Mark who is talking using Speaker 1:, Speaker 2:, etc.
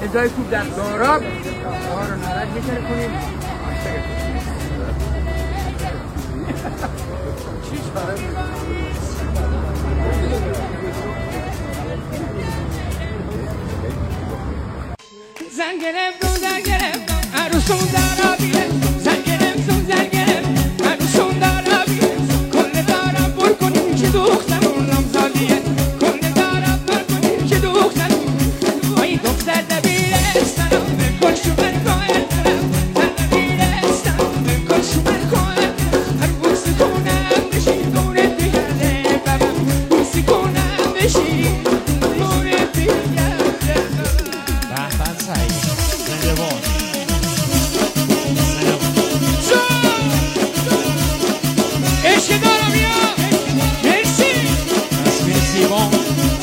Speaker 1: ازای خوب در داراب آها رو نرد میکنه کنیم
Speaker 2: زن گرفتم زن گرفتم عروسون در آبیه زن گرفتم زن گرفتم عروسون در آبیه کل دارم بر کنیم که دختر اونم زالیه کل دارم بر کنیم که دختر ای دختر دبیرستان بکن شومر کوه در دبیرستان بکن شومر کوه هر بوسی کنم بشی دونه بیاره بابم بوسی کنم بشی دونه بیاره
Speaker 3: بهبن سعید زنده‌باد
Speaker 2: عشق دارم یا مرسی
Speaker 3: تصویر سیوان